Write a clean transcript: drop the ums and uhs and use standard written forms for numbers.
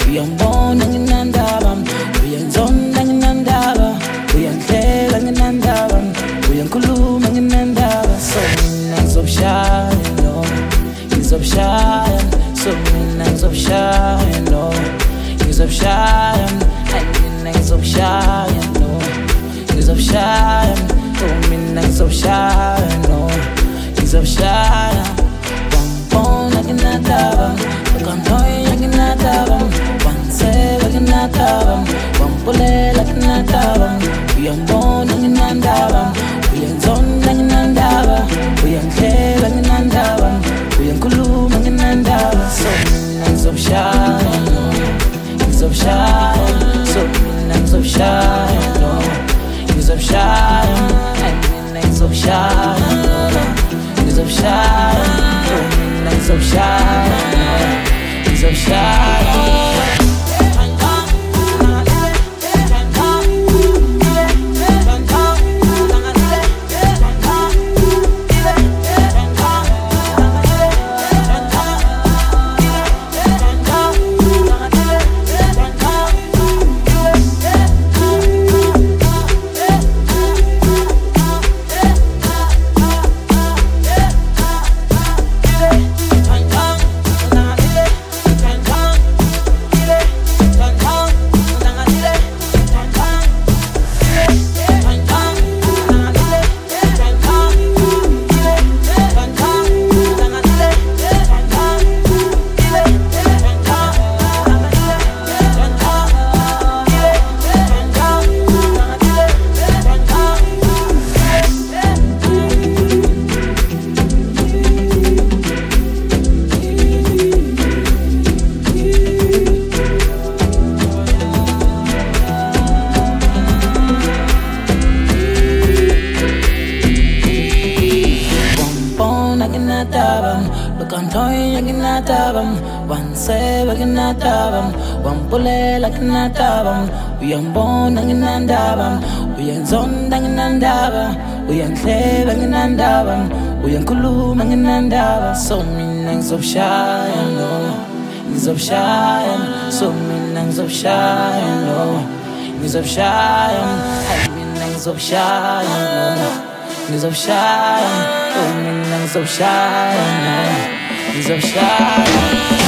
uyangibona nginandaba, uyangizonda nginandaba, uyangihleka nginandaba, uyangikhuluma nginandaba. So mina ngizokushaya no, ngizokushaya. So mina ngizokushaya no, ngizokushaya. Ay mina ngizokushaya no, ngizokushaya. Oh mina ngizokushaya no, ngizokushaya. Wangibona nginandaba, ukangihoya nginandaba, wangiseba nginandaba, wangibulela nginandaba, uyangibona nginandaba, uyangizonda nginandaba, uyangihleka nginandaba, uyangikhuluma nginandaba. So mina ngizokushaya no, ngizokushaya. So mina ngizokushaya no, ngizokushaya. Ay mina ngizokushaya no, ngizokushaya. Oh mina ngizokushaya no, ngizokushaya. Ukangihoya nginandaba, wangiseba nginandaba, wangibulela nginandaba, uyangibona nginandaba, uyangizonda nginandaba, uyangihleka nginandaba, uyangikhuluma nginandaba. So mina ngizokushaya no, ngizokushaya. So mina ngizokushaya no, ngizokushaya. Ay mina ngizokushaya no, ngizokushaya. Oh mina ngizokushaya no, ngizokushaya.